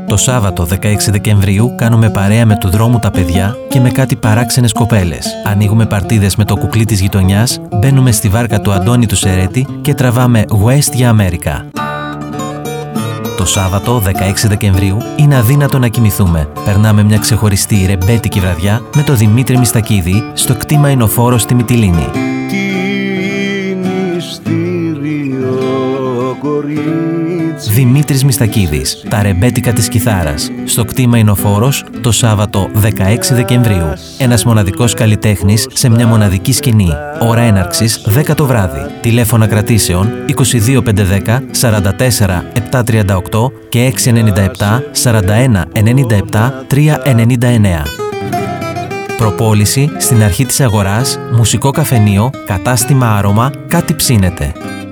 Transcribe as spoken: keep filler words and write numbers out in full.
Το Σάββατο δεκαέξι Δεκεμβρίου κάνουμε παρέα με του δρόμου τα παιδιά και με κάτι παράξενες κοπέλες. Ανοίγουμε παρτίδες με το κουκλί της γειτονιάς, μπαίνουμε στη βάρκα του Αντώνη του Σερέτη και τραβάμε West για Αμέρικα. Το Σάββατο δεκαέξι Δεκεμβρίου είναι αδύνατο να κοιμηθούμε. Περνάμε μια ξεχωριστή ρεμπέτικη βραδιά με το Δημήτρη Μιστακίδη στο κτήμα Ινωφόρος στη Μυτιλήνη. Δημήτρης Μιστακίδης, τα ρεμπέτικα της κιθάρας, στο κτήμα Ινωφόρος το Σάββατο δεκαέξι Δεκεμβρίου. Ένας μοναδικός καλλιτέχνης σε μια μοναδική σκηνή. Ώρα έναρξης δέκα το βράδυ. Τηλέφωνα κρατήσεων είκοσι δύο πεντακόσια δέκα σαράντα τέσσερα επτακόσια τριάντα οκτώ και έξι εννιά επτά σαράντα ένα ενενήντα επτά τριακόσια ενενήντα εννέα. Προπόληση στην αρχή της αγοράς, μουσικό καφενείο, κατάστημα άρωμα, κάτι ψήνεται.